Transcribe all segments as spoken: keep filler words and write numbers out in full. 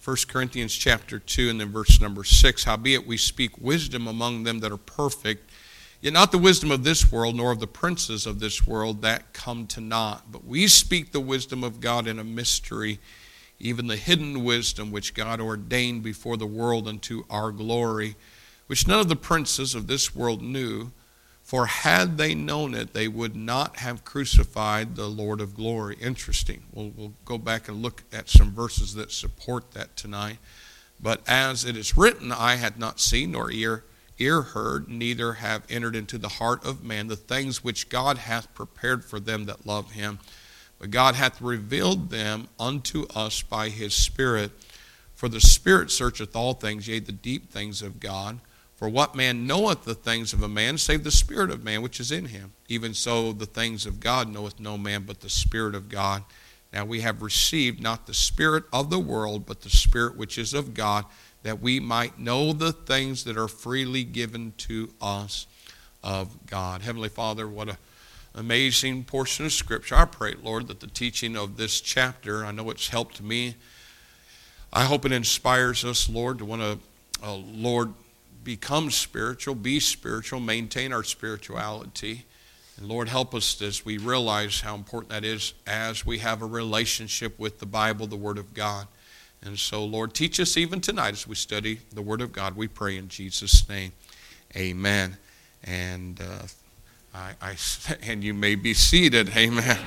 First Corinthians chapter two and then verse number six. Howbeit we speak wisdom among them that are perfect, yet not the wisdom of this world, nor of the princes of this world that come to naught. But we speak the wisdom of God in a mystery, even the hidden wisdom which God ordained before the world unto our glory, which none of the princes of this world knew. For had they known it, they would not have crucified the Lord of glory. Interesting. We'll, we'll go back and look at some verses that support that tonight. But as it is written, eye had not seen, nor ear, ear heard, neither have entered into the heart of man the things which God hath prepared for them that love him. But God hath revealed them unto us by his Spirit. For the Spirit searcheth all things, yea, the deep things of God. For what man knoweth the things of a man, save the spirit of man which is in him? Even so the things of God knoweth no man but the Spirit of God. Now we have received not the spirit of the world, but the Spirit which is of God, that we might know the things that are freely given to us of God. Heavenly Father, what an amazing portion of Scripture. I pray, Lord, that the teaching of this chapter, I know it's helped me. I hope it inspires us, Lord, to want to, uh, Lord, become spiritual, be spiritual, maintain our spirituality. And Lord, help us as we realize how important that is as we have a relationship with the Bible, the Word of God. And so, Lord, teach us even tonight as we study the Word of God. We pray in Jesus' name. Amen. And uh, I, I and you may be seated. Amen.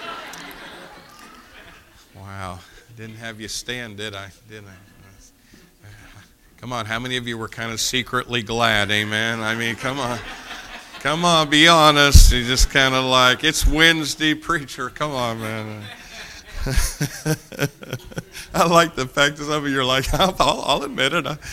Wow. Didn't have you stand, did I? Didn't I? Come on, how many of you were kind of secretly glad, amen? I mean, come on. Come on, be honest. You just kind of like, it's Wednesday, preacher. Come on, man. I like the fact that some of you are like, I'll, I'll admit it. I,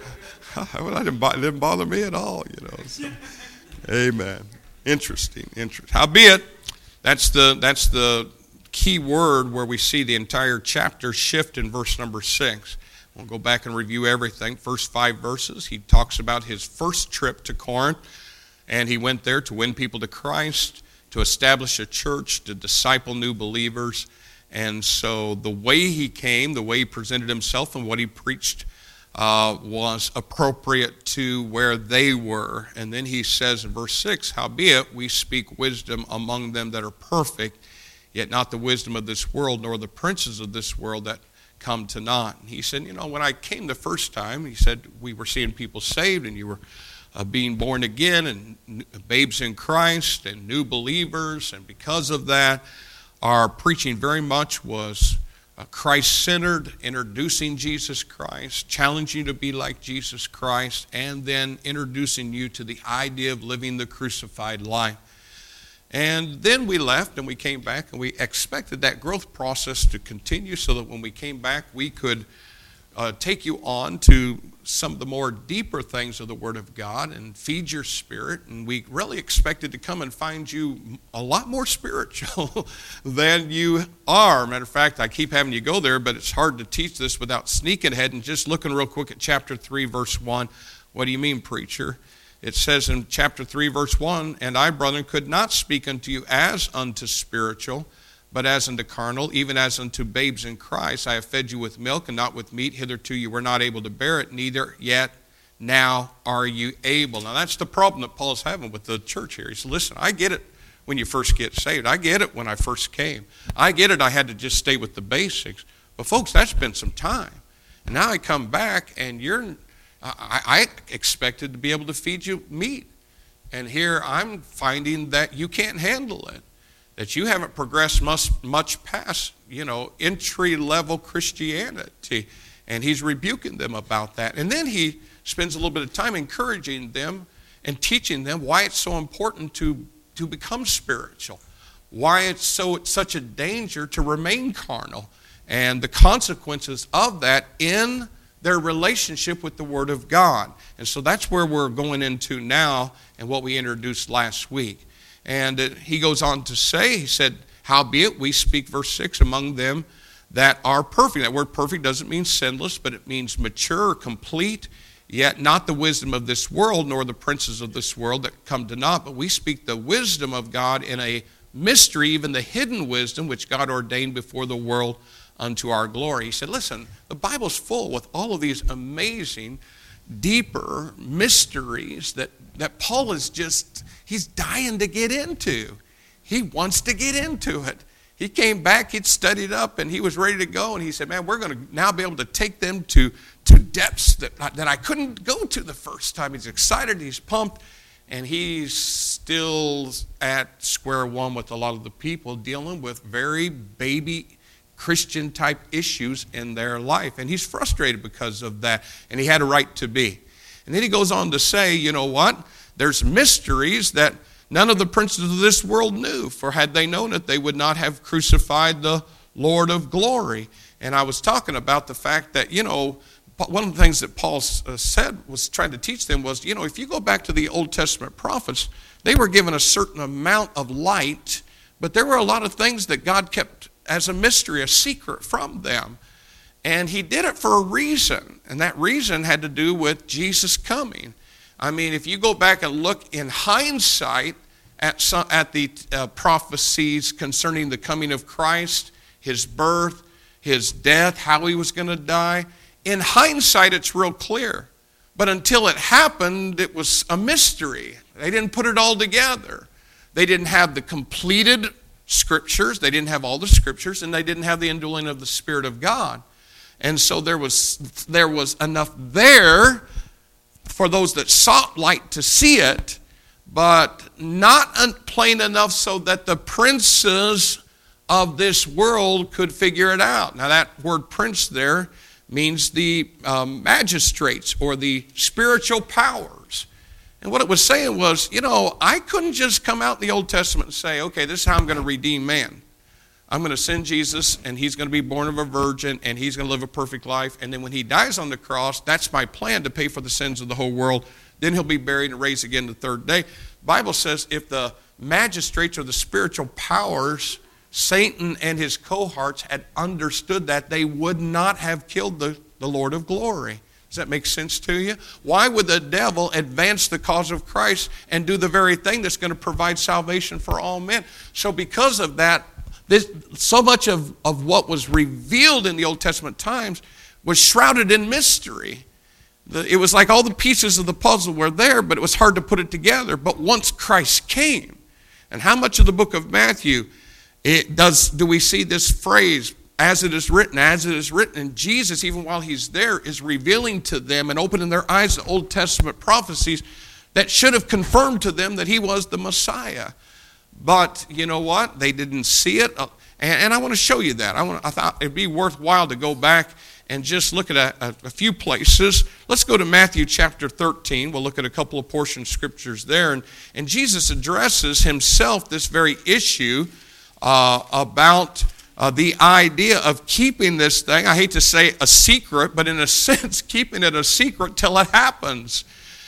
I, didn't, it didn't bother me at all, you know. So, amen. Interesting, interesting. Howbeit, that's the, that's the key word where we see the entire chapter shift in verse number six. We'll go back and review everything. First five verses, he talks about his first trip to Corinth, and he went there to win people to Christ, to establish a church, to disciple new believers. And so the way he came, the way he presented himself, and what he preached uh, was appropriate to where they were. And then he says in verse six, howbeit we speak wisdom among them that are perfect, yet not the wisdom of this world, nor the princes of this world that come to naught. And he said, you know, when I came the first time, he said, we were seeing people saved and you were uh, being born again and n- babes in Christ and new believers. And because of that, our preaching very much was uh, Christ-centered, introducing Jesus Christ, challenging you to be like Jesus Christ, and then introducing you to the idea of living the crucified life. And then we left and we came back and we expected that growth process to continue so that when we came back we could uh, take you on to some of the more deeper things of the Word of God and feed your spirit. And we really expected to come and find you a lot more spiritual than you are. Matter of fact, I keep having you go there, but it's hard to teach this without sneaking ahead and just looking real quick at chapter three, verse one. What do you mean, preacher? It says in chapter three, verse one, and I, brethren, could not speak unto you as unto spiritual, but as unto carnal, even as unto babes in Christ. I have fed you with milk and not with meat. Hitherto you were not able to bear it, neither yet now are you able. Now that's the problem that Paul's having with the church here. He said, listen, I get it when you first get saved. I get it when I first came. I get it I had to just stay with the basics. But folks, that's been some time. And now I come back and you're... I, I expected to be able to feed you meat. And here I'm finding that you can't handle it, that you haven't progressed much, much past, you know, entry-level Christianity. And he's rebuking them about that. And then he spends a little bit of time encouraging them and teaching them why it's so important to, to become spiritual, why it's so it's such a danger to remain carnal, and the consequences of that in their relationship with the Word of God. And so that's where we're going into now and what we introduced last week. And uh, he goes on to say, he said, howbeit we speak, verse six, among them that are perfect. That word perfect doesn't mean sinless, but it means mature, complete, yet not the wisdom of this world, nor the princes of this world that come to naught, but we speak the wisdom of God in a mystery, even the hidden wisdom which God ordained before the world unto our glory. He said, listen, the Bible's full with all of these amazing, deeper mysteries that, that Paul is just, he's dying to get into. He wants to get into it. He came back, he'd studied up, and he was ready to go. And he said, man, we're going to now be able to take them to, to depths that, that I couldn't go to the first time. He's excited, he's pumped, and he's still at square one with a lot of the people dealing with very baby Christian-type issues in their life. And he's frustrated because of that, and he had a right to be. And then he goes on to say, you know what? There's mysteries that none of the princes of this world knew, for had they known it, they would not have crucified the Lord of glory. And I was talking about the fact that, you know, one of the things that Paul said, was trying to teach them was, you know, if you go back to the Old Testament prophets, they were given a certain amount of light, but there were a lot of things that God kept as a mystery, a secret from them. And he did it for a reason, and that reason had to do with Jesus coming. I mean, if you go back and look in hindsight at, some, at the uh, prophecies concerning the coming of Christ, his birth, his death, how he was going to die, in hindsight it's real clear. But until it happened, it was a mystery. They didn't put it all together. They didn't have the completed scriptures, they didn't have all the scriptures, and they didn't have the indwelling of the Spirit of God. And so there was, there was enough there for those that sought light to see it, but not plain enough so that the princes of this world could figure it out. Now that word prince there means the um, magistrates or the spiritual powers. And what it was saying was, you know, I couldn't just come out in the Old Testament and say, okay, this is how I'm going to redeem man. I'm going to send Jesus, and he's going to be born of a virgin, and he's going to live a perfect life. And then when he dies on the cross, that's my plan to pay for the sins of the whole world. Then he'll be buried and raised again the third day. The Bible says if the magistrates or the spiritual powers, Satan and his cohorts, had understood that, they would not have killed the, the Lord of glory. Does that make sense to you? Why would the devil advance the cause of Christ and do the very thing that's going to provide salvation for all men? So because of that, This, so much of, of what was revealed in the Old Testament times was shrouded in mystery. The, it was like all the pieces of the puzzle were there, but it was hard to put it together. But once Christ came, and how much of the book of Matthew it does do we see this phrase, as it is written, as it is written, and Jesus, even while he's there, is revealing to them and opening their eyes to Old Testament prophecies that should have confirmed to them that he was the Messiah. But you know what? They didn't see it. And, and I want to show you that. I, want, I thought it'd be worthwhile to go back and just look at a, a, a few places. Let's go to Matthew chapter thirteen. We'll look at a couple of portion scriptures there. And, and Jesus addresses himself this very issue uh, about uh, the idea of keeping this thing. I hate to say a secret, but in a sense, keeping it a secret till it happens.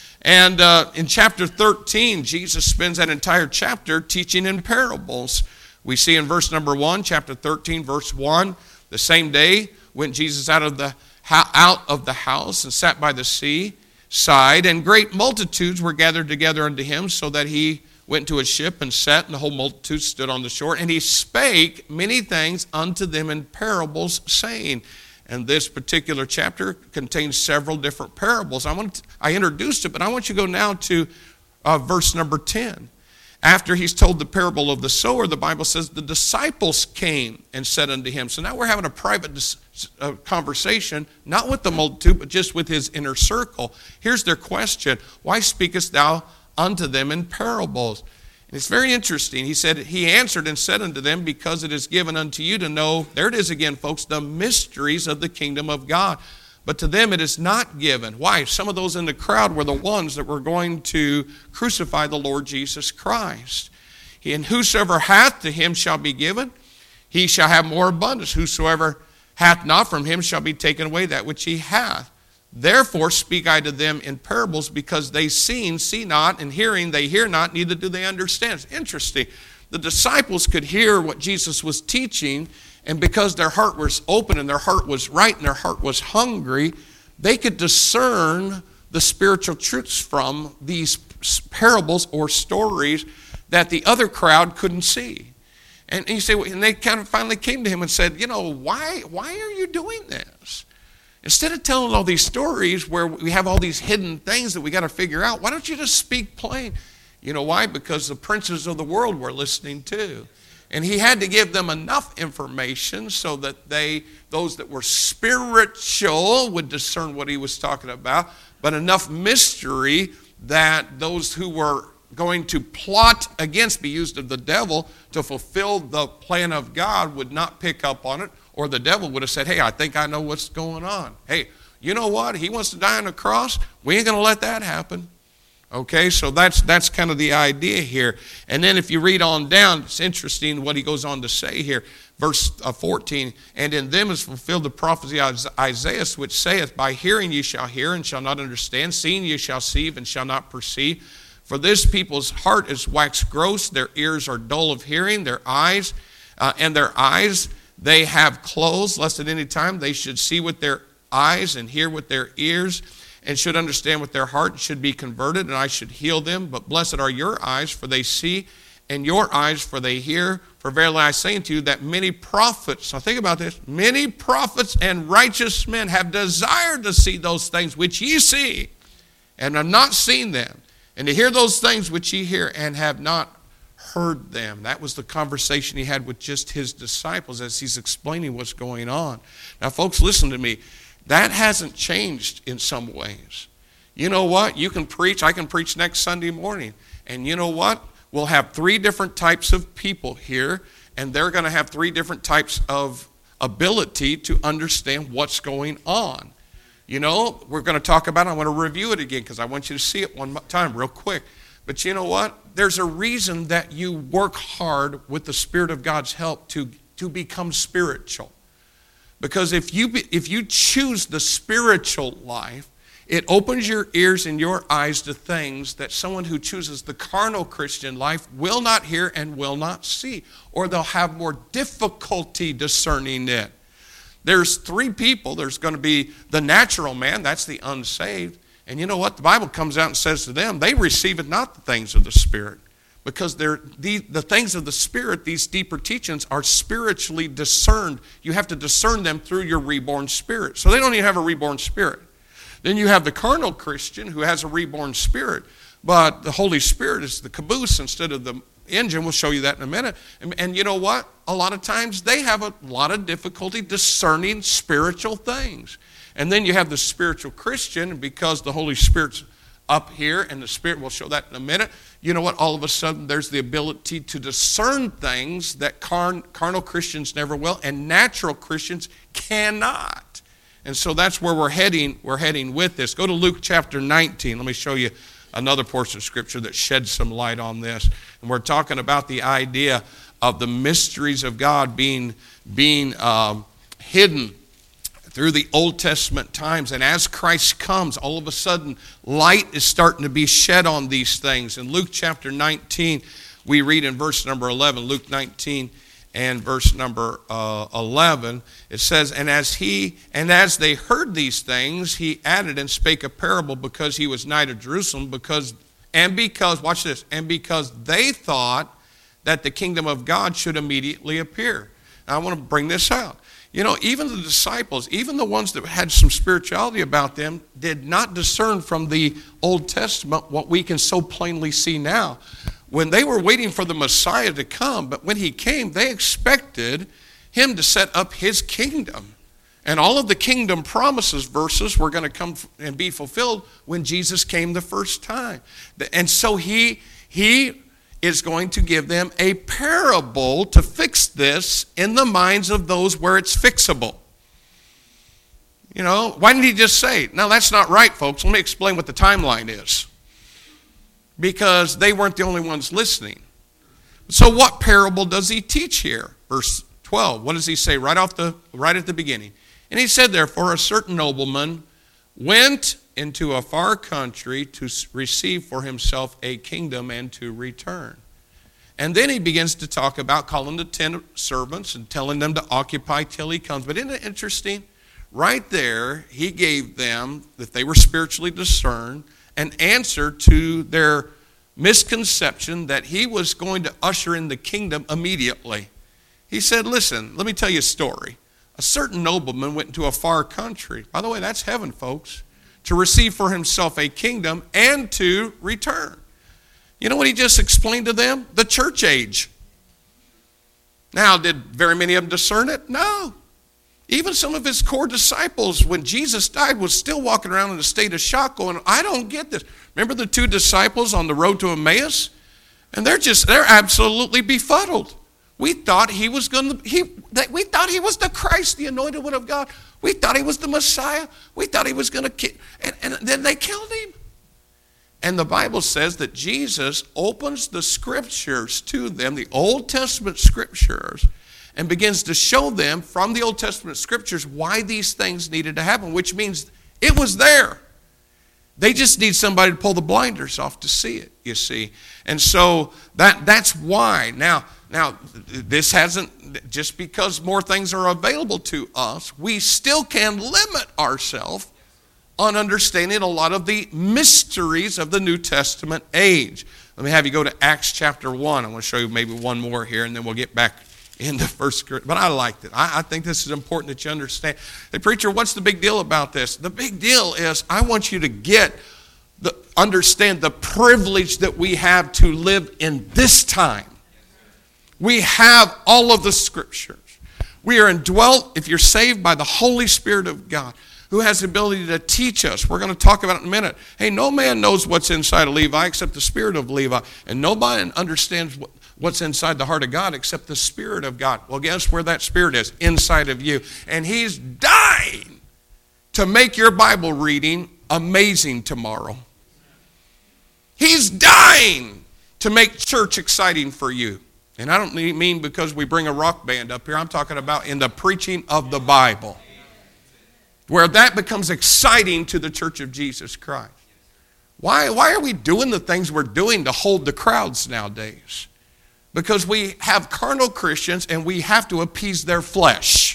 And uh, in chapter thirteen, Jesus spends that entire chapter teaching in parables. We see in verse number one, chapter thirteen, verse one, the same day went Jesus out of the out of the house and sat by the sea side, and great multitudes were gathered together unto him, so that he went to a ship and sat, and the whole multitude stood on the shore. And he spake many things unto them in parables, saying. And this particular chapter contains several different parables. I want to, I introduced it, but I want you to go now to uh, verse number ten. After he's told the parable of the sower, the Bible says the disciples came and said unto him. So now we're having a private dis- uh, conversation, not with the multitude, but just with his inner circle. Here's their question: why speakest thou unto them in parables? And it's very interesting. He said, he answered and said unto them, because it is given unto you to know, there it is again, folks, the mysteries of the kingdom of God. But to them it is not given. Why? Some of those in the crowd were the ones that were going to crucify the Lord Jesus Christ. And whosoever hath, to him shall be given. He shall have more abundance. Whosoever hath not, from him shall be taken away that which he hath. Therefore speak I to them in parables, because they seeing see not, and hearing they hear not, neither do they understand. It's interesting. The disciples could hear what Jesus was teaching, and because their heart was open and their heart was right and their heart was hungry, they could discern the spiritual truths from these parables or stories that the other crowd couldn't see. And, and you say, and they kind of finally came to him and said, you know, why, why are you doing this? Instead of telling all these stories where we have all these hidden things that we got to figure out, why don't you just speak plain? You know why? Because the princes of the world were listening too. And he had to give them enough information so that they, those that were spiritual would discern what he was talking about, but enough mystery that those who were going to plot against, be used of the devil to fulfill the plan of God would not pick up on it, or the devil would have said, hey, I think I know what's going on. Hey, you know what? He wants to die on the cross. We ain't going to let that happen. Okay, so that's that's kind of the idea here. And then if you read on down, it's interesting what he goes on to say here. Verse fourteen, and in them is fulfilled the prophecy of Isaiah, which saith, by hearing ye shall hear and shall not understand, seeing ye shall see and shall not perceive. For this people's heart is waxed gross, their ears are dull of hearing, their eyes, uh, and their eyes they have closed, lest at any time they should see with their eyes and hear with their ears, and should understand with their heart, and should be converted, and I should heal them. But blessed are your eyes, for they see, and your eyes, for they hear. For verily I say unto you that many prophets, now think about this, many prophets and righteous men have desired to see those things which ye see, and have not seen them, and to hear those things which ye hear, and have not heard them. That was the conversation he had with just his disciples as he's explaining what's going on. Now, folks, listen to me. That hasn't changed in some ways. You know what? You can preach. I can preach next Sunday morning. And you know what? We'll have three different types of people here, and they're going to have three different types of ability to understand what's going on. You know, we're going to talk about it. I want to review it again because I want you to see it one time real quick. But you know what? There's a reason that you work hard with the Spirit of God's help to, to become spiritual. Because if you if you choose the spiritual life, it opens your ears and your eyes to things that someone who chooses the carnal Christian life will not hear and will not see, or they'll have more difficulty discerning it. There's three people. There's going to be the natural man, that's the unsaved. And you know what? The Bible comes out and says to them, they receive it not the things of the Spirit. Because they're, the, the things of the Spirit, these deeper teachings, are spiritually discerned. You have to discern them through your reborn spirit. So they don't even have a reborn spirit. Then you have the carnal Christian who has a reborn spirit, but the Holy Spirit is the caboose instead of the engine. We'll show you that in a minute. And, and you know what? A lot of times they have a lot of difficulty discerning spiritual things. And then you have the spiritual Christian, because the Holy Spirit's up here, and the Spirit, will show that in a minute. You know what? All of a sudden, there's the ability to discern things that carn, carnal Christians never will, and natural Christians cannot. And so that's where we're heading. We're heading with this. Go to Luke chapter nineteen. Let me show you another portion of Scripture that sheds some light on this. And we're talking about the idea of the mysteries of God being being um, hidden through the Old Testament times. And as Christ comes, all of a sudden, light is starting to be shed on these things. In Luke chapter nineteen, we read in verse number eleven, Luke nineteen and verse number uh, eleven, it says, And as he and as they heard these things, he added and spake a parable, because he was nigh to Jerusalem, because and because, watch this, and because they thought that the kingdom of God should immediately appear. Now, I want to bring this out. You know, even the disciples, even the ones that had some spirituality about them, did not discern from the Old Testament what we can so plainly see now. When they were waiting for the Messiah to come, but when he came, they expected him to set up his kingdom. And all of the kingdom promises verses were going to come and be fulfilled when Jesus came the first time. And so he he is going to give them a parable to fix this in the minds of those where it's fixable. You know, why didn't he just say, no, that's not right, folks. Let me explain what the timeline is. Because they weren't the only ones listening. So what parable does he teach here? Verse twelve, what does he say right off the right at the beginning? And he said, therefore, a certain nobleman went into a far country to receive for himself a kingdom and to return. And then he begins to talk about calling the ten servants and telling them to occupy till he comes. But isn't it interesting? Right there, he gave them, if they were spiritually discerned, an answer to their misconception that he was going to usher in the kingdom immediately. He said, listen, let me tell you a story. A certain nobleman went into a far country. By the way, that's heaven, folks. To receive for himself a kingdom and to return. You know what he just explained to them? The church age. Now, did very many of them discern it? No. Even some of his core disciples, when Jesus died, was still walking around in a state of shock going, I don't get this. Remember the two disciples on the road to Emmaus? And they're just, they're absolutely befuddled. We thought he was going to, he, we thought he was the Christ, the anointed one of God. We thought he was the Messiah. We thought he was going to kill, and, and then they killed him. And the Bible says that Jesus opens the scriptures to them, the Old Testament scriptures, and begins to show them from the Old Testament scriptures why these things needed to happen, which means it was there. They just need somebody to pull the blinders off to see it, you see. And so that that's why. Now, now this hasn't, just because more things are available to us, we still can limit ourselves on understanding a lot of the mysteries of the New Testament age. Let me have you go to Acts chapter one. I want to show you maybe one more here, and then we'll get back into First Corinthians. But I liked it. I, I think this is important that you understand. Hey, preacher, what's the big deal about this? The big deal is I want you to get, the understand the privilege that we have to live in this time. We have all of the scriptures. We are indwelt, if you're saved, by the Holy Spirit of God, who has the ability to teach us. We're going to talk about it in a minute. Hey, no man knows what's inside of Levi except the Spirit of Levi. And nobody understands what's inside the heart of God except the Spirit of God. Well, guess where that Spirit is? Inside of you. And he's dying to make your Bible reading amazing tomorrow. He's dying to make church exciting for you. And I don't mean because we bring a rock band up here. I'm talking about in the preaching of the Bible, where that becomes exciting to the Church of Jesus Christ. Why, why are we doing the things we're doing to hold the crowds nowadays? Because we have carnal Christians and we have to appease their flesh.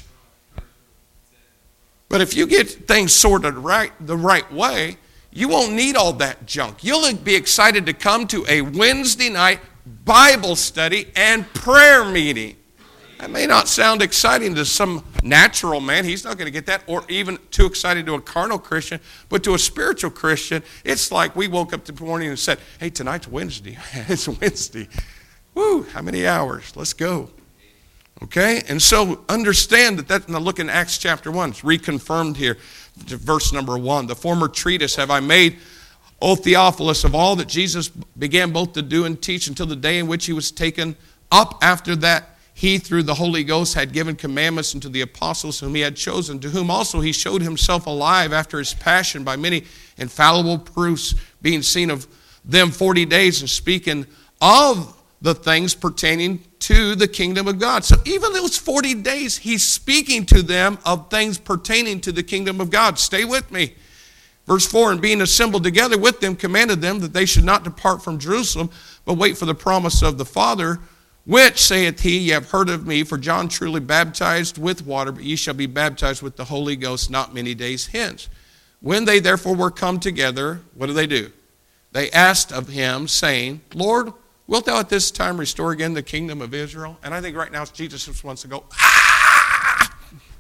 But if you get things sorted right the right way, you won't need all that junk. You'll be excited to come to a Wednesday night Bible study and prayer meeting. That may not sound exciting to some natural man. He's not going to get that, or even too excited to a carnal Christian. But to a spiritual Christian, it's like we woke up this morning and said, hey, tonight's Wednesday. It's Wednesday. Woo, how many hours? Let's go. Okay? And so understand that that, now look in Acts chapter one. It's reconfirmed here, verse number one. The former treatise have I made, O Theophilus, of all that Jesus began both to do and teach until the day in which he was taken up. After that, he, through the Holy Ghost, had given commandments unto the apostles whom he had chosen, to whom also he showed himself alive after his passion by many infallible proofs, being seen of them forty days, and speaking of the things pertaining to the kingdom of God. So even those forty days, he's speaking to them of things pertaining to the kingdom of God. Stay with me. Verse four, and being assembled together with them, commanded them that they should not depart from Jerusalem, but wait for the promise of the Father, which, saith he, ye have heard of me, for John truly baptized with water, but ye shall be baptized with the Holy Ghost not many days hence. When they therefore were come together, what do they do? They asked of him, saying, Lord, wilt thou at this time restore again the kingdom of Israel? And I think right now Jesus just wants to go, ah!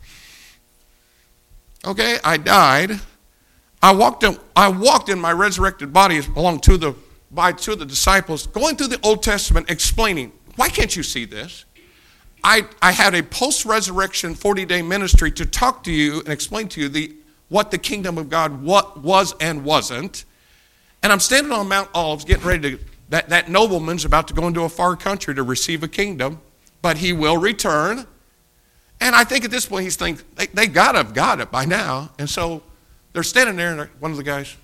Okay, I died. I walked in, I walked in my resurrected body along to the, by two of the disciples, going through the Old Testament, explaining, why can't you see this? I, I had a post-resurrection forty-day ministry to talk to you and explain to you the, what the kingdom of God what was and wasn't. And I'm standing on Mount Olives getting ready to, that, that nobleman's about to go into a far country to receive a kingdom, but he will return. And I think at this point he's thinking, they, they got to have got it by now. And so they're standing there, and one of the guys,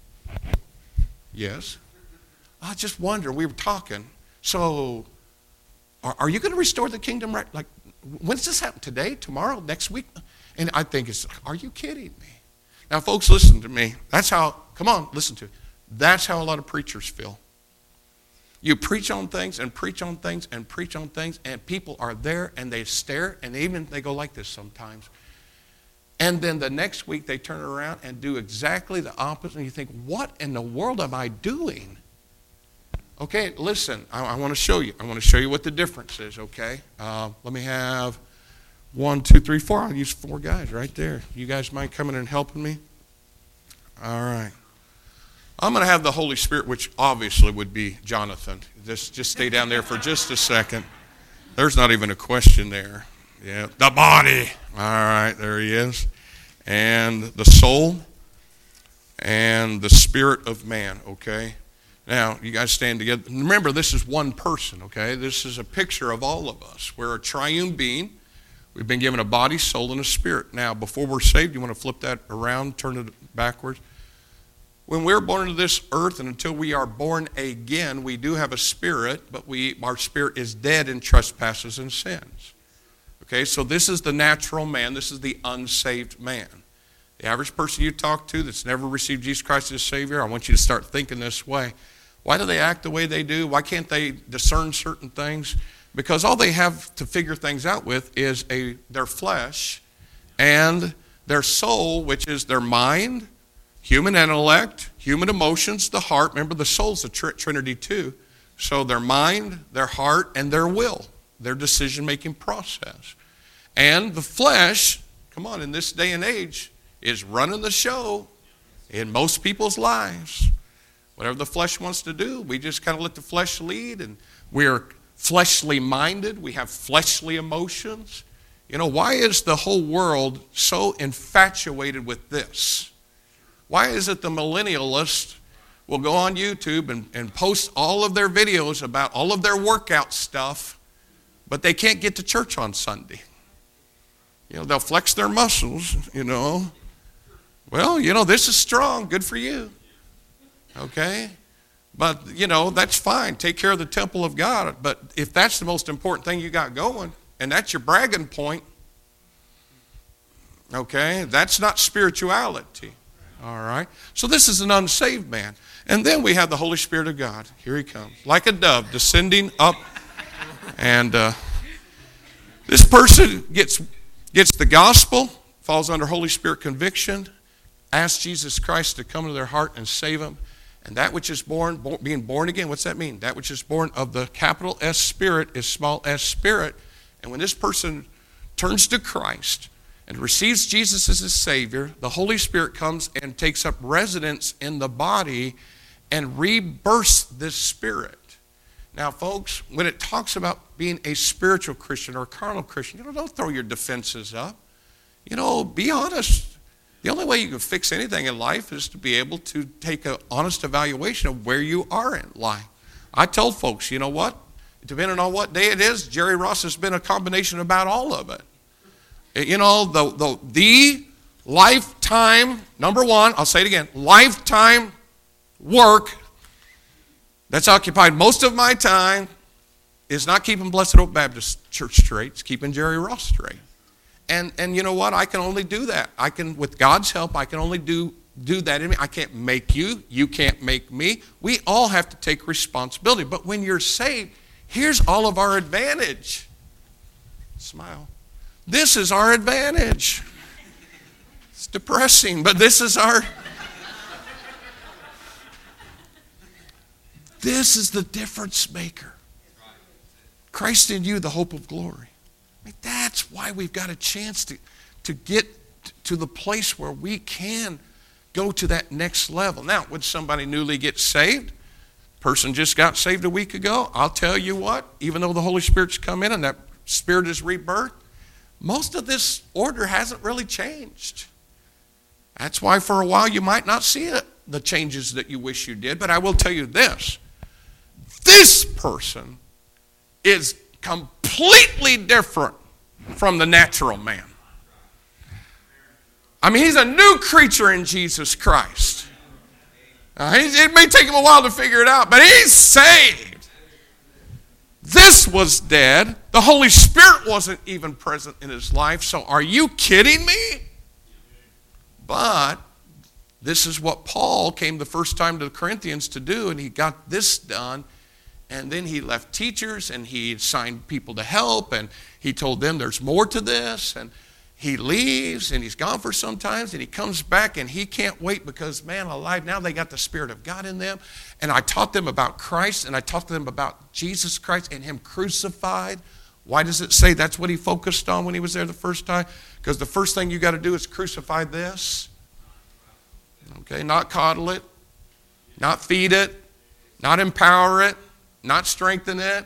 yes. I just wonder, we were talking, so are, are you going to restore the kingdom right? Like, when's this happen? Today, tomorrow, next week? And I think it's, are you kidding me? Now, folks, listen to me. That's how, come on, listen to it. That's how a lot of preachers feel. You preach on things and preach on things and preach on things, and people are there and they stare, and even they go like this sometimes. And then the next week they turn around and do exactly the opposite, and you think, what in the world am I doing? Okay, listen, I, I want to show you. I want to show you what the difference is, okay? Uh, let me have one, two, three, four. I'll use four guys right there. You guys mind coming and helping me? All right. I'm going to have the Holy Spirit, which obviously would be Jonathan. Just, just stay down there for just a second. There's not even a question there. Yeah, the body. All right, there he is. And the soul and the spirit of man, okay? Now, you guys stand together. Remember, this is one person, okay? This is a picture of all of us. We're a triune being. We've been given a body, soul, and a spirit. Now, before we're saved, you want to flip that around, turn it backwards. When we're born into this earth and until we are born again, we do have a spirit, but we our spirit is dead in trespasses and sins. Okay, so this is the natural man. This is the unsaved man. The average person you talk to that's never received Jesus Christ as Savior, I want you to start thinking this way. Why do they act the way they do? Why can't they discern certain things? Because all they have to figure things out with is a their flesh and their soul, which is their mind, human intellect, human emotions, the heart. Remember, the soul's a tr- trinity too. So their mind, their heart, and their will, their decision-making process. And the flesh, come on, in this day and age, is running the show in most people's lives. Whatever the flesh wants to do, we just kind of let the flesh lead, and we're fleshly minded. We have fleshly emotions. You know, why is the whole world so infatuated with this? Why is it the millennialists will go on YouTube and, and post all of their videos about all of their workout stuff, but they can't get to church on Sunday? You know, they'll flex their muscles, you know. Well, you know, this is strong. Good for you. Okay? But, you know, that's fine. Take care of the temple of God. But if that's the most important thing you got going, and that's your bragging point, okay, that's not spirituality. All right? So this is an unsaved man. And then we have the Holy Spirit of God. Here he comes. Like a dove descending up. And uh, this person gets, gets the gospel, falls under Holy Spirit conviction, asks Jesus Christ to come into their heart and save them. And that which is born, born, being born again, what's that mean? That which is born of the capital S Spirit is small s Spirit. And when this person turns to Christ and receives Jesus as his Savior, the Holy Spirit comes and takes up residence in the body and rebirths this spirit. Now, folks, when it talks about being a spiritual Christian or a carnal Christian, you know, don't throw your defenses up. You know, be honest. The only way you can fix anything in life is to be able to take an honest evaluation of where you are in life. I told folks, you know what? Depending on what day it is, Jerry Ross has been a combination about all of it. You know, the, the, the lifetime, number one, I'll say it again, lifetime work that's occupied most of my time is not keeping Blessed Hope Baptist Church straight, it's keeping Jerry Ross straight. And and you know what? I can only do that. I can, with God's help, I can only do, do that in me. I can't make you. You can't make me. We all have to take responsibility. But when you're saved, here's all of our advantage. Smile. This is our advantage. It's depressing, but this is our... This is the difference maker. Christ in you, the hope of glory. I mean, that's why we've got a chance to, to get to the place where we can go to that next level. Now, when somebody newly gets saved, person just got saved a week ago, I'll tell you what, even though the Holy Spirit's come in and that Spirit is rebirthed, most of this order hasn't really changed. That's why for a while you might not see it, the changes that you wish you did. But I will tell you this. This person is completely different from the natural man. I mean, he's a new creature in Jesus Christ. Uh, it may take him a while to figure it out, but he's saved. This was dead. The Holy Spirit wasn't even present in his life. So are you kidding me? But this is what Paul came the first time to the Corinthians to do, and he got this done. And then he left teachers, and he assigned people to help, and he told them there's more to this. And, he leaves and he's gone for some times and he comes back and he can't wait because, man alive, now they got the Spirit of God in them. And I taught them about Christ and I taught them about Jesus Christ and him crucified. Why does it say that's what he focused on when he was there the first time? Because the first thing you got to do is crucify this. Okay, not coddle it, not feed it, not empower it, not strengthen it.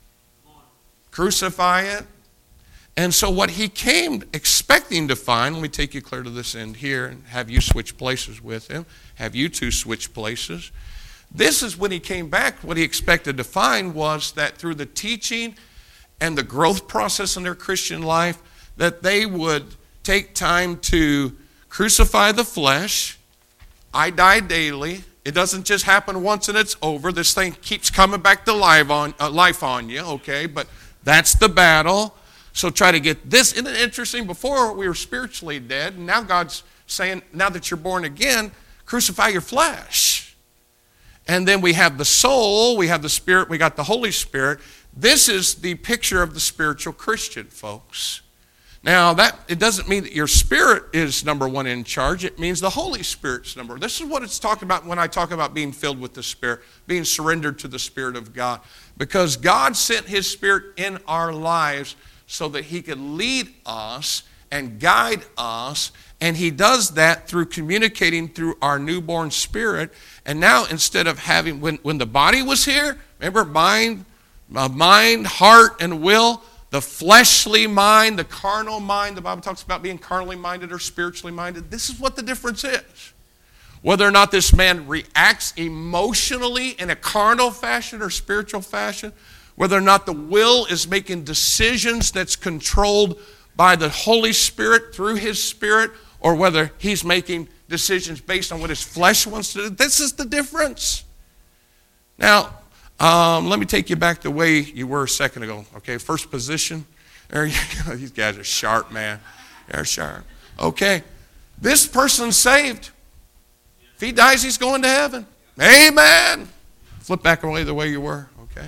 Crucify it. And so what he came expecting to find, let me take you clear to this end here and have you switch places with him. Have you two switch places. This is when he came back, what he expected to find was that through the teaching and the growth process in their Christian life, that they would take time to crucify the flesh. I die daily. It doesn't just happen once and it's over. This thing keeps coming back to life on, uh, life on you, okay? But that's the battle. So try to get this. Isn't it interesting? Before we were spiritually dead, and now God's saying, now that you're born again, crucify your flesh. And then we have the soul, we have the Spirit, we got the Holy Spirit. This is the picture of the spiritual Christian, folks. Now, that it doesn't mean that your spirit is number one in charge. It means the Holy Spirit's number. This is what it's talking about when I talk about being filled with the Spirit, being surrendered to the Spirit of God. Because God sent his Spirit in our lives so that he could lead us and guide us. And he does that through communicating through our newborn spirit. And now instead of having, when, when the body was here, remember mind, uh, mind, heart, and will, the fleshly mind, the carnal mind, the Bible talks about being carnally minded or spiritually minded. This is what the difference is. Whether or not this man reacts emotionally in a carnal fashion or spiritual fashion, whether or not the will is making decisions that's controlled by the Holy Spirit through his Spirit, or whether he's making decisions based on what his flesh wants to do. This is the difference. Now, um, let me take you back the way you were a second ago. Okay, first position. There you go. These guys are sharp, man. They're sharp. Okay, this person's saved. If he dies, he's going to heaven. Amen. Flip back away the way you were. Okay.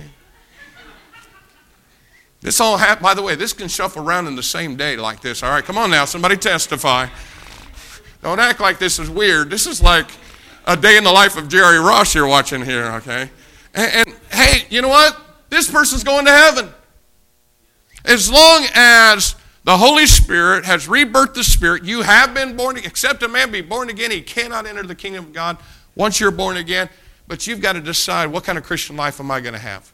This all happened, by the way, this can shuffle around in the same day like this. All right, come on now, somebody testify. Don't act like this is weird. This is like a day in the life of Jerry Ross you're watching here, okay? And, and hey, you know what? This person's going to heaven. As long as the Holy Spirit has rebirthed the Spirit, you have been born again. Except a man be born again, he cannot enter the kingdom of God once you're born again. But you've got to decide, what kind of Christian life am I going to have?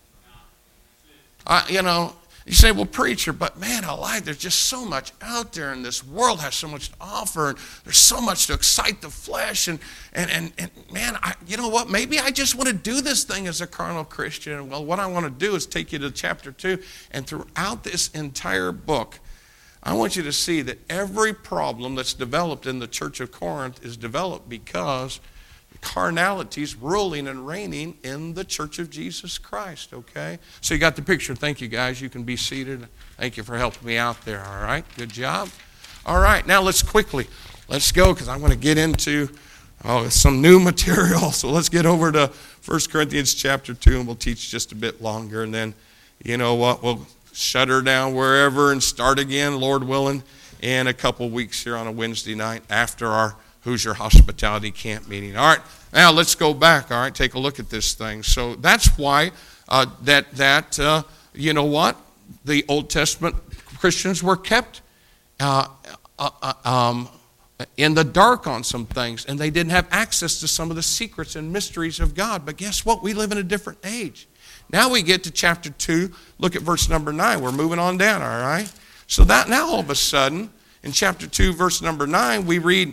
I, you know, you say, well, preacher, but man alive, there's just so much out there, and this world has so much to offer, and there's so much to excite the flesh, and and and, and man, I, you know what? Maybe I just want to do this thing as a carnal Christian. Well, what I want to do is take you to chapter two, and throughout this entire book, I want you to see that every problem that's developed in the church of Corinth is developed because carnality's ruling and reigning in the church of Jesus Christ, okay? So you got the picture. Thank you, guys. You can be seated. Thank you for helping me out there, all right? Good job. All right, now let's quickly, let's go because I want to get into oh, some new material. So let's get over to First Corinthians chapter two, and we'll teach just a bit longer. And then, you know what, we'll shut her down wherever and start again, Lord willing, in a couple weeks here on a Wednesday night after our Hoosier Hospitality Camp meeting. All right, now let's go back, all right, take a look at this thing. So that's why uh, that, that uh, you know what, the Old Testament Christians were kept uh, uh, um, in the dark on some things, and they didn't have access to some of the secrets and mysteries of God. But guess what? We live in a different age. Now we get to chapter two, look at verse number nine. We're moving on down, all right? So that now all of a sudden, in chapter two, verse number nine, we read,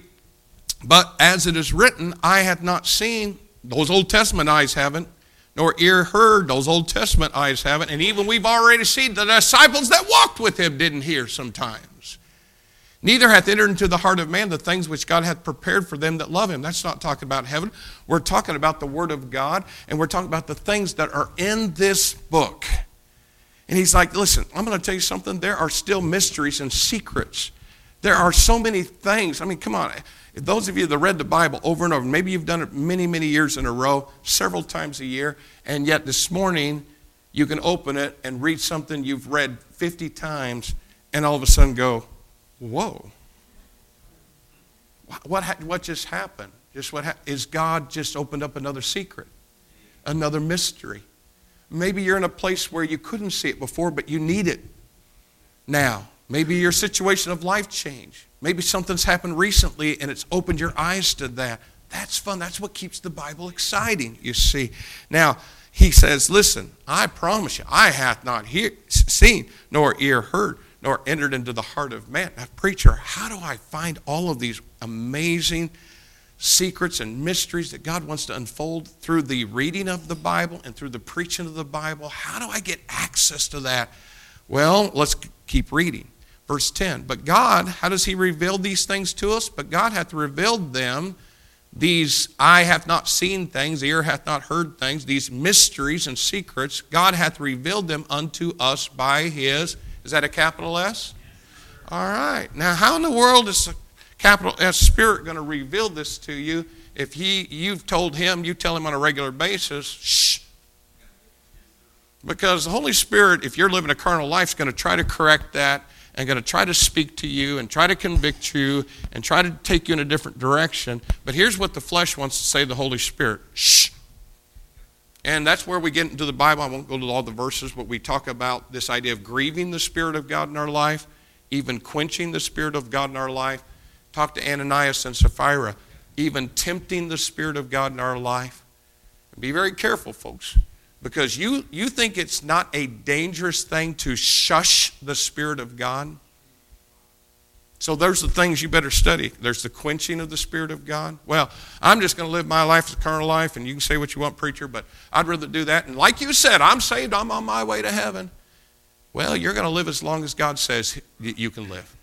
but as it is written, eye hath not seen, those Old Testament eyes haven't, nor ear heard, those Old Testament eyes haven't, and even we've already seen the disciples that walked with him didn't hear sometimes. Neither hath entered into the heart of man the things which God hath prepared for them that love him. That's not talking about heaven. We're talking about the Word of God, and we're talking about the things that are in this book. And he's like, listen, I'm going to tell you something. There are still mysteries and secrets. There are so many things. I mean, come on. If those of you that read the Bible over and over, maybe you've done it many, many years in a row, several times a year, and yet this morning you can open it and read something you've read fifty times and all of a sudden go, Whoa. What, what, what just happened? Just what ha- is God just opened up another secret, another mystery? Maybe you're in a place where you couldn't see it before, but you need it now. Maybe your situation of life changed. Maybe something's happened recently and it's opened your eyes to that. That's fun. That's what keeps the Bible exciting, you see. Now, he says, listen, I promise you, I hath not hear, seen, nor ear heard, nor entered into the heart of man. Now, preacher, how do I find all of these amazing secrets and mysteries that God wants to unfold through the reading of the Bible and through the preaching of the Bible? How do I get access to that? Well, let's keep reading. Verse ten, but God, how does he reveal these things to us? But God hath revealed them, these eye hath not seen things, ear hath not heard things, these mysteries and secrets, God hath revealed them unto us by his, is that a capital S? All right. Now, how in the world is a capital S Spirit going to reveal this to you if he, you've told him, you tell him on a regular basis, shh. Because the Holy Spirit, if you're living a carnal life, is going to try to correct that and going to try to speak to you and try to convict you and try to take you in a different direction. But here's what the flesh wants to say to the Holy Spirit. Shh. And that's where we get into the Bible. I won't go to all the verses, but we talk about this idea of grieving the Spirit of God in our life, even quenching the Spirit of God in our life. Talk to Ananias and Sapphira, even tempting the Spirit of God in our life. Be very careful, folks. Because you, you think it's not a dangerous thing to shush the Spirit of God. So there's the things you better study. There's the quenching of the Spirit of God. Well, I'm just going to live my life as a carnal life, and you can say what you want, preacher, but I'd rather do that. And like you said, I'm saved, I'm on my way to heaven. Well, you're going to live as long as God says you can live.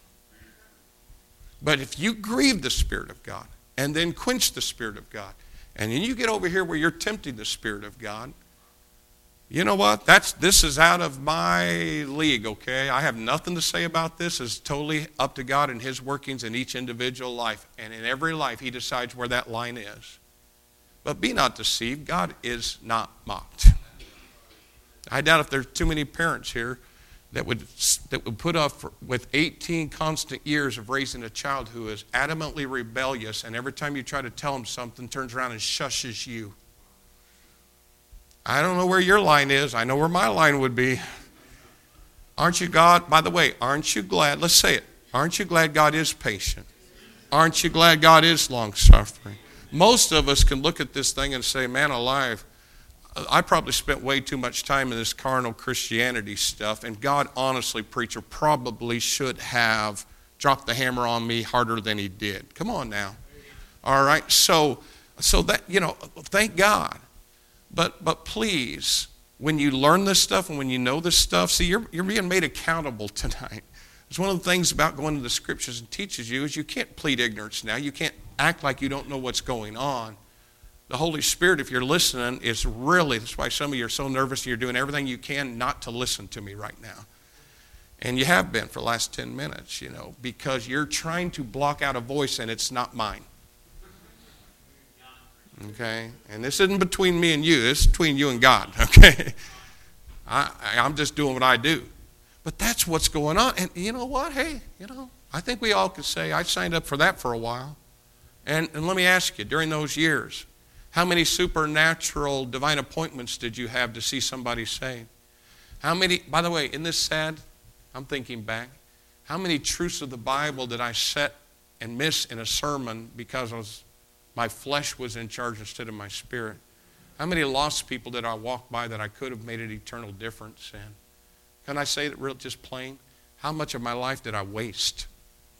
But if you grieve the Spirit of God, and then quench the Spirit of God, and then you get over here where you're tempting the Spirit of God, you know what? That's this is out of my league, okay? I have nothing to say about this. It's totally up to God and his workings in each individual life. And in every life, he decides where that line is. But be not deceived. God is not mocked. I doubt if there's too many parents here that would that would put up for, with eighteen constant years of raising a child who is adamantly rebellious, and every time you try to tell him something, turns around and shushes you. I don't know where your line is. I know where my line would be. Aren't you God? By the way, aren't you glad? Let's say it. Aren't you glad God is patient? Aren't you glad God is long-suffering? Most of us can look at this thing and say, man alive, I probably spent way too much time in this carnal Christianity stuff, and God, honestly, preacher, probably should have dropped the hammer on me harder than he did. Come on now. All right? So, so that, you know, thank God. But but please, when you learn this stuff and when you know this stuff, see, you're you're being made accountable tonight. It's one of the things about going to the Scriptures and teaches you is you can't plead ignorance now. You can't act like you don't know what's going on. The Holy Spirit, if you're listening, is really, that's why some of you are so nervous and you're doing everything you can not to listen to me right now. And you have been for the last ten minutes, you know, because you're trying to block out a voice and it's not mine. Okay, and this isn't between me and you. This is between you and God, okay? I, I'm just doing what I do. But that's what's going on. And you know what? Hey, you know, I think we all could say, I signed up for that for a while. And, and let me ask you, during those years, how many supernatural divine appointments did you have to see somebody saved? How many, by the way, isn't this sad? I'm thinking back. How many truths of the Bible did I set and miss in a sermon because I was my flesh was in charge instead of my spirit? How many lost people did I walk by that I could have made an eternal difference in? Can I say that real, just plain? How much of my life did I waste?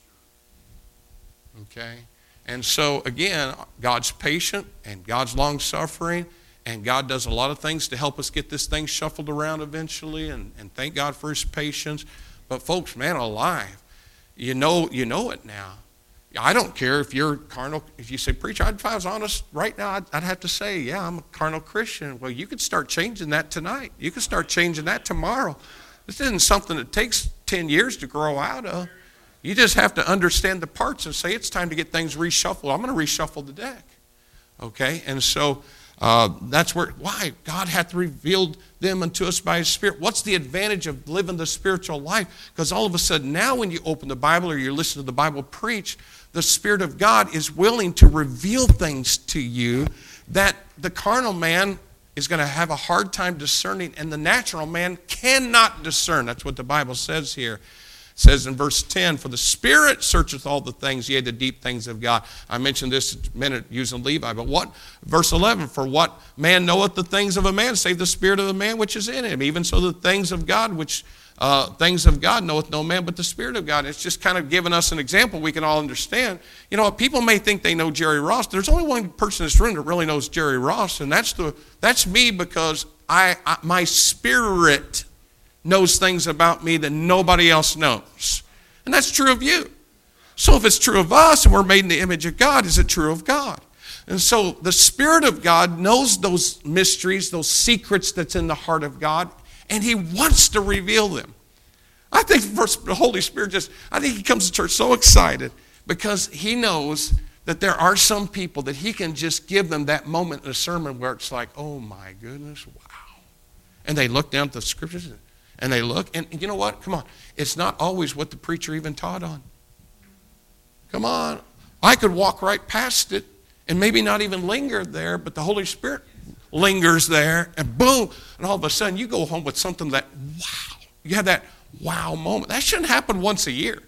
Okay? And so, again, God's patient and God's long-suffering, and God does a lot of things to help us get this thing shuffled around eventually, and, and thank God for his patience. But folks, man alive, you know, you know it now. I don't care if you're carnal. If you say, preacher, if I was honest right now, I'd, I'd have to say, yeah, I'm a carnal Christian. Well, you could start changing that tonight. You could start changing that tomorrow. This isn't something that takes ten years to grow out of. You just have to understand the parts and say, it's time to get things reshuffled. I'm going to reshuffle the deck. Okay? And so Uh, that's where, why? God hath revealed them unto us by his Spirit. What's the advantage of living the spiritual life? Because all of a sudden now when you open the Bible or you listen to the Bible preach, the Spirit of God is willing to reveal things to you that the carnal man is going to have a hard time discerning, and the natural man cannot discern. That's what the Bible says here. It says in verse ten, for the Spirit searcheth all the things, yea, the deep things of God. I mentioned this a minute using Levi, but what? Verse eleven, for what man knoweth the things of a man, save the spirit of the man which is in him. Even so the things of God, which uh, things of God knoweth no man but the Spirit of God. It's just kind of giving us an example we can all understand. You know, people may think they know Jerry Ross. There's only one person in this room that really knows Jerry Ross, and that's the that's me, because I, I my spirit knows things about me that nobody else knows. And that's true of you. So if it's true of us and we're made in the image of God, is it true of God? And so the Spirit of God knows those mysteries, those secrets that's in the heart of God, and he wants to reveal them. I think first, the Holy Spirit just, I think he comes to church so excited because he knows that there are some people that he can just give them that moment in a sermon where it's like, oh my goodness, wow. And they look down at the scriptures and they look, and you know what? Come on. It's not always what the preacher even taught on. Come on. I could walk right past it and maybe not even linger there, but the Holy Spirit lingers there, and boom, and all of a sudden you go home with something that, wow. You have that wow moment. That shouldn't happen once a year.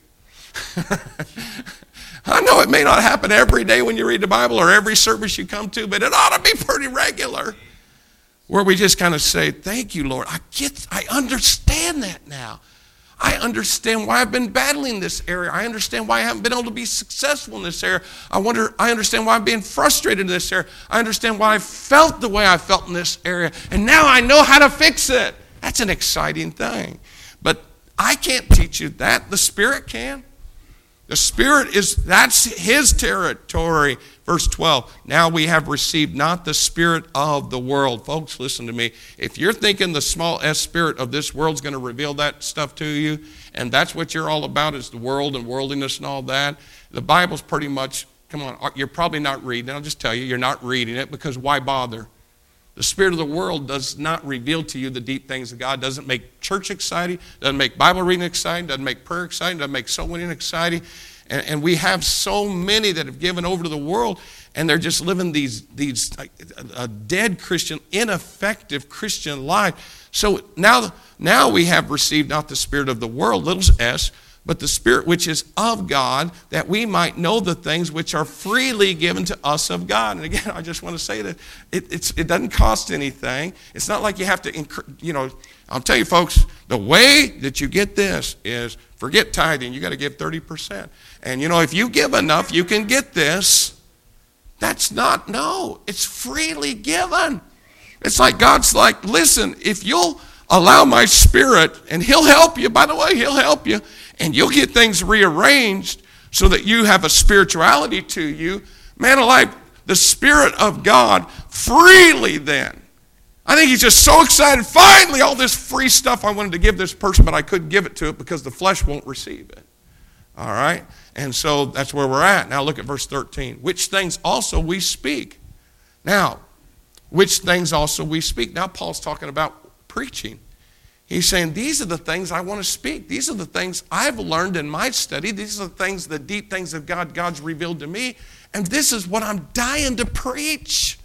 I know it may not happen every day when you read the Bible or every service you come to, but it ought to be pretty regular, where we just kind of say, thank you, Lord. I get, I understand that now. I understand why I've been battling this area. I understand why I haven't been able to be successful in this area. I wonder, I understand why I'm being frustrated in this area. I understand why I felt the way I felt in this area. And now I know how to fix it. That's an exciting thing. But I can't teach you that. The Spirit can. The Spirit is, that's his territory. Verse twelve, now we have received not the spirit of the world. Folks, listen to me. If you're thinking the small s spirit of this world's going to reveal that stuff to you, and that's what you're all about is the world and worldliness and all that, the Bible's pretty much, come on, you're probably not reading it. I'll just tell you, you're not reading it because why bother? The spirit of the world does not reveal to you the deep things of God. Doesn't make church exciting, doesn't make Bible reading exciting, doesn't make prayer exciting, doesn't make soul winning exciting. And, and we have so many that have given over to the world, and they're just living these, these like, a, a dead Christian, ineffective Christian life. So now, now we have received not the spirit of the world, little s, but the Spirit which is of God, that we might know the things which are freely given to us of God. And again, I just want to say that it, it's, it doesn't cost anything. It's not like you have to, you know, I'll tell you folks, the way that you get this is forget tithing. You got to give thirty percent. And you know, if you give enough, you can get this. That's not, no, it's freely given. It's like God's like, listen, if you'll allow my Spirit, and he'll help you, by the way, he'll help you, and you'll get things rearranged so that you have a spirituality to you. Man alive, the Spirit of God freely then. I think he's just so excited. Finally, all this free stuff I wanted to give this person, but I couldn't give it to it because the flesh won't receive it. All right? And so that's where we're at. Now look at verse thirteen. Which things also we speak. Now, which things also we speak. Now Paul's talking about preaching. He's saying, these are the things I want to speak. These are the things I've learned in my study. These are the things, the deep things of God, God's revealed to me. And this is what I'm dying to preach.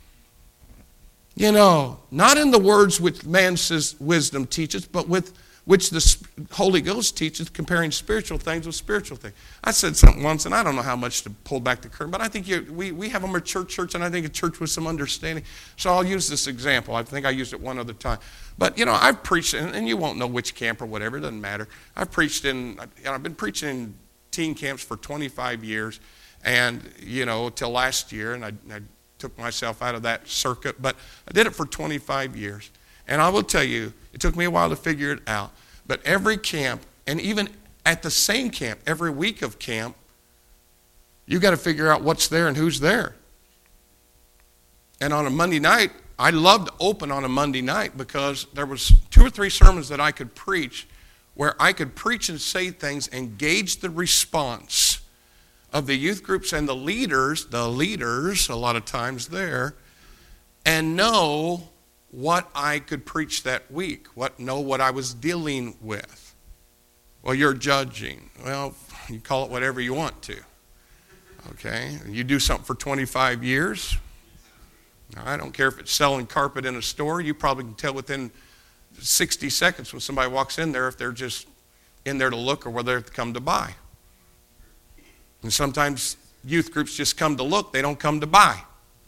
You know, not in the words which man's wisdom teaches, but with which the Holy Ghost teaches, comparing spiritual things with spiritual things. I said something once, and I don't know how much to pull back the curtain, but I think you, we, we have a mature church, and I think a church with some understanding. So I'll use this example. I think I used it one other time. But, you know, I've preached, and you won't know which camp or whatever, it doesn't matter. I've preached in, you know, I've been preaching in teen camps for twenty-five years, and, you know, till last year, and I, I took myself out of that circuit, but I did it for twenty-five years. And I will tell you, it took me a while to figure it out, but every camp, and even at the same camp, every week of camp, you got to figure out what's there and who's there. And on a Monday night, I loved to open on a Monday night because there was two or three sermons that I could preach where I could preach and say things and gauge the response of the youth groups and the leaders, the leaders a lot of times there, and know what I could preach that week, what know what I was dealing with. Well, you're judging. Well, you call it whatever you want to. Okay? You do something for twenty-five years. I don't care if it's selling carpet in a store. You probably can tell within sixty seconds when somebody walks in there if they're just in there to look or whether they've come to buy. And sometimes youth groups just come to look. They don't come to buy.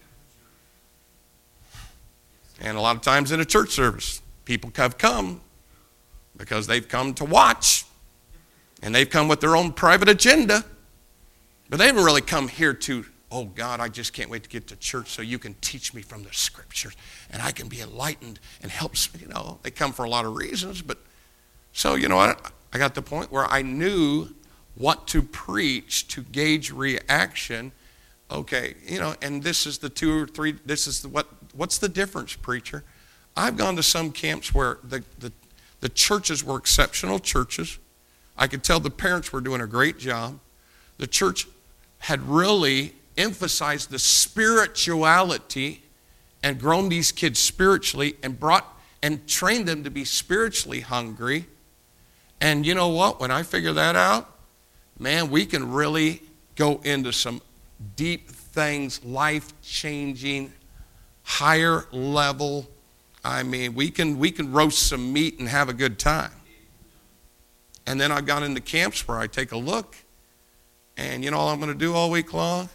And a lot of times in a church service, people have come because they've come to watch. And they've come with their own private agenda. But they haven't really come here to, oh God, I just can't wait to get to church so you can teach me from the scriptures and I can be enlightened and help. You know, they come for a lot of reasons. But so, you know what? I got to the point where I knew what to preach to gauge reaction. Okay, you know, and this is the two or three, this is the, what, what's the difference, preacher? I've gone to some camps where the, the, the churches were exceptional churches. I could tell the parents were doing a great job. The church had really emphasized the spirituality and grown these kids spiritually and brought and trained them to be spiritually hungry. And you know what? When I figure that out, man, we can really go into some deep things, life-changing, higher level. I mean, we can we can roast some meat and have a good time. And then I've gone into camps where I take a look, and you know all I'm going to do all week long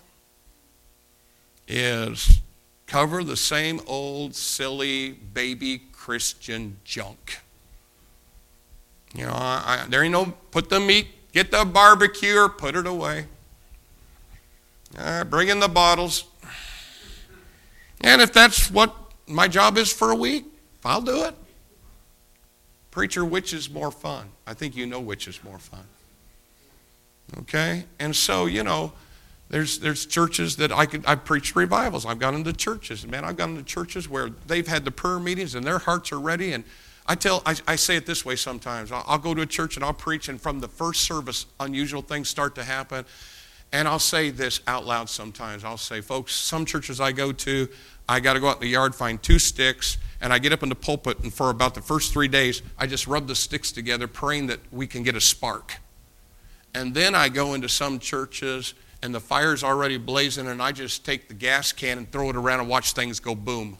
is cover the same old silly baby Christian junk. You know, I, I, there ain't no put the meat, get the barbecue or put it away. Uh, bring in the bottles. And if that's what my job is for a week, I'll do it. Preacher, which is more fun? I think you know which is more fun. Okay? And so, you know, there's there's churches that I could I've preached revivals. I've gone into churches. Man, I've gone into churches where they've had the prayer meetings and their hearts are ready. And I tell I, I say it this way sometimes. I'll, I'll go to a church and I'll preach, and from the first service, unusual things start to happen. And I'll say this out loud sometimes. I'll say, folks, some churches I go to, I got to go out in the yard, find two sticks, and I get up in the pulpit, and for about the first three days, I just rub the sticks together, praying that we can get a spark. And then I go into some churches, and the fire's already blazing, and I just take the gas can and throw it around and watch things go boom.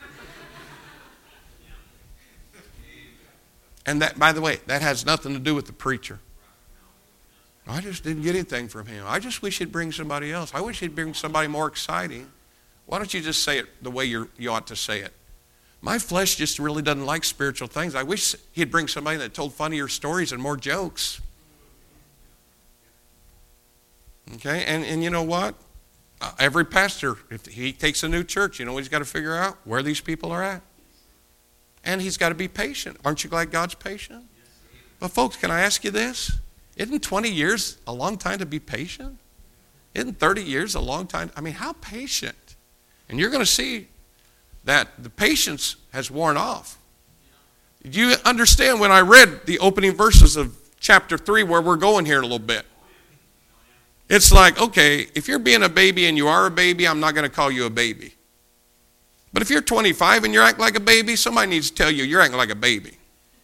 And that, by the way, that has nothing to do with the preacher. I just didn't get anything from him. I just wish he'd bring somebody else. I wish he'd bring somebody more exciting. Why don't you just say it the way you're, you ought to say it? My flesh just really doesn't like spiritual things. I wish he'd bring somebody that told funnier stories and more jokes. Okay, and, and you know what? Uh, every pastor, if he takes a new church, you know what he's got to figure out? Where these people are at. And he's got to be patient. Aren't you glad God's patient? But folks, can I ask you this? Isn't twenty years a long time to be patient? Isn't thirty years a long time? I mean, how patient? And you're going to see that the patience has worn off. Did you understand when I read the opening verses of chapter three where we're going here in a little bit? It's like, okay, if you're being a baby and you are a baby, I'm not going to call you a baby. But if you're twenty-five and you're acting like a baby, somebody needs to tell you you're acting like a baby.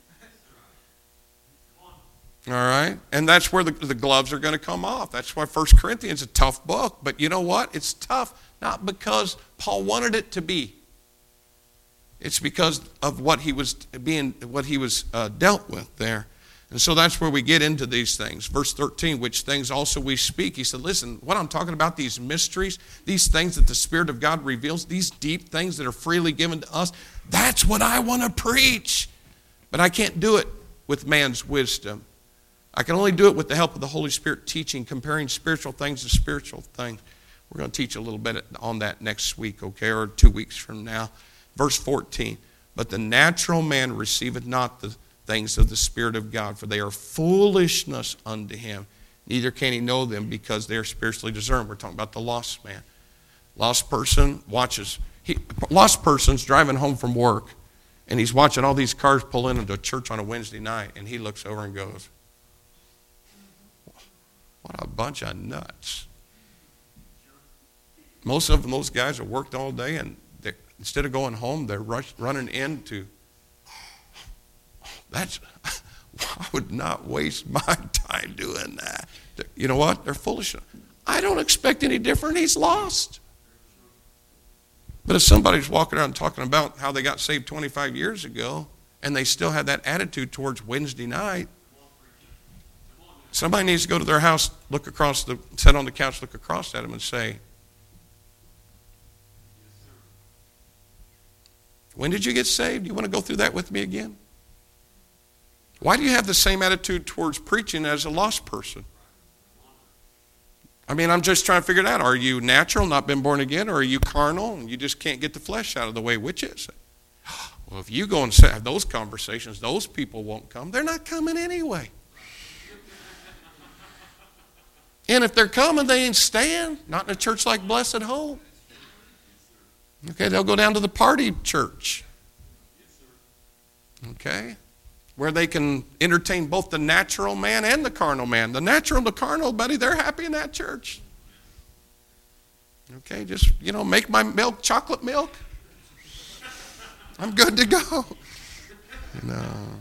All right? And that's where the, the gloves are going to come off. That's why First Corinthians is a tough book. But you know what? It's tough not because Paul wanted it to be. It's because of what he was being, what he was uh, dealt with there. And so that's where we get into these things. Verse thirteen, which things also we speak. He said, listen, what I'm talking about, these mysteries, these things that the Spirit of God reveals, these deep things that are freely given to us, that's what I want to preach. But I can't do it with man's wisdom. I can only do it with the help of the Holy Spirit teaching, comparing spiritual things to spiritual things. We're going to teach a little bit on that next week, okay, or two weeks from now. Verse fourteen, but the natural man receiveth not the things of the Spirit of God, for they are foolishness unto him. Neither can he know them because they are spiritually discerned. We're talking about the lost man. Lost person watches. He, lost person's driving home from work, and he's watching all these cars pull in into a church on a Wednesday night, and he looks over and goes, what a bunch of nuts. Most of them, those guys have worked all day, and instead of going home, they're rush, running into, that's, I would not waste my time doing that. You know what? They're foolish. I don't expect any different. He's lost. But if somebody's walking around talking about how they got saved twenty-five years ago and they still have that attitude towards Wednesday night, somebody needs to go to their house, look across the, sit on the couch, look across at them and say, when did you get saved? You want to go through that with me again? Why do you have the same attitude towards preaching as a lost person? I mean, I'm just trying to figure it out. Are you natural, not been born again, or are you carnal, and you just can't get the flesh out of the way? Which is it? Well, if you go and have those conversations, those people won't come. They're not coming anyway. And if they're coming, they ain't staying. Not in a church like Blessed Hope. Okay, they'll go down to the party church. Okay? Where they can entertain both the natural man and the carnal man. The natural and the carnal, buddy, they're happy in that church. Okay, just, you know, make my milk chocolate milk. I'm good to go. No.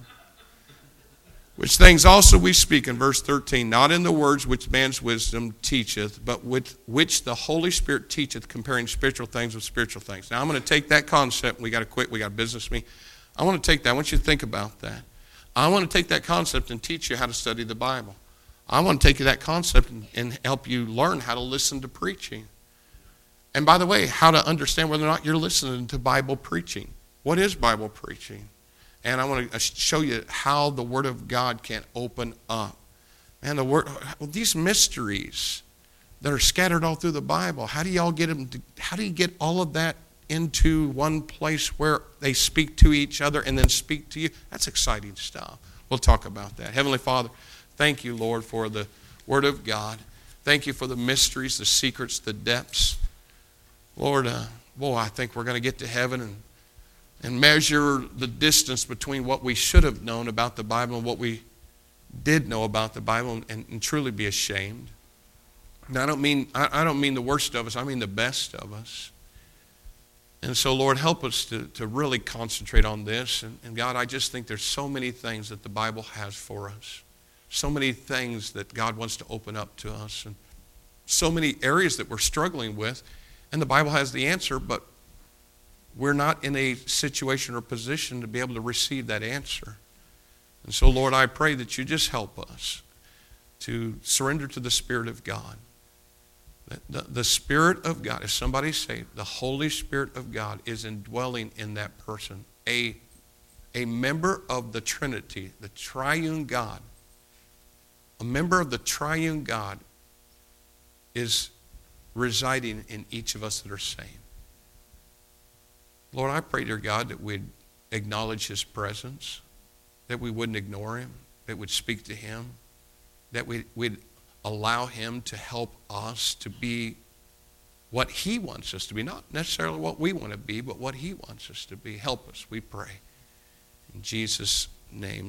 Which things also we speak in verse thirteen, not in the words which man's wisdom teacheth, but with which the Holy Spirit teacheth, comparing spiritual things with spiritual things. Now I'm going to take that concept. We got to quit. We got a business meeting. I want to take that. I want you to think about that. I want to take that concept and teach you how to study the Bible. I want to take that concept and, and help you learn how to listen to preaching. And by the way, how to understand whether or not you're listening to Bible preaching. What is Bible preaching? And I want to show you how the Word of God can open up. And the word, well, these mysteries that are scattered all through the Bible, how do y'all get them? To, how do you get all of that into one place where they speak to each other and then speak to you? That's exciting stuff. We'll talk about that. Heavenly Father, thank you, Lord, for the Word of God. Thank you for the mysteries, the secrets, the depths. Lord, uh, boy, I think we're going to get to heaven and, and measure the distance between what we should have known about the Bible and what we did know about the Bible and, and truly be ashamed. And I don't mean I, I don't mean the worst of us. I mean the best of us. And so, Lord, help us to, to really concentrate on this. And, and God, I just think there's so many things that the Bible has for us. So many things that God wants to open up to us. And so many areas that we're struggling with. And the Bible has the answer, but we're not in a situation or position to be able to receive that answer. And so, Lord, I pray that you just help us to surrender to the Spirit of God. The, the Spirit of God, if somebody's saved, the Holy Spirit of God is indwelling in that person. A, a member of the Trinity, the triune God, a member of the triune God is residing in each of us that are saved. Lord, I pray, dear God, that we'd acknowledge his presence, that we wouldn't ignore him, that we'd speak to him, that we'd, we'd allow him to help us to be what he wants us to be, not necessarily what we want to be, but what he wants us to be. Help us, we pray. In Jesus' name.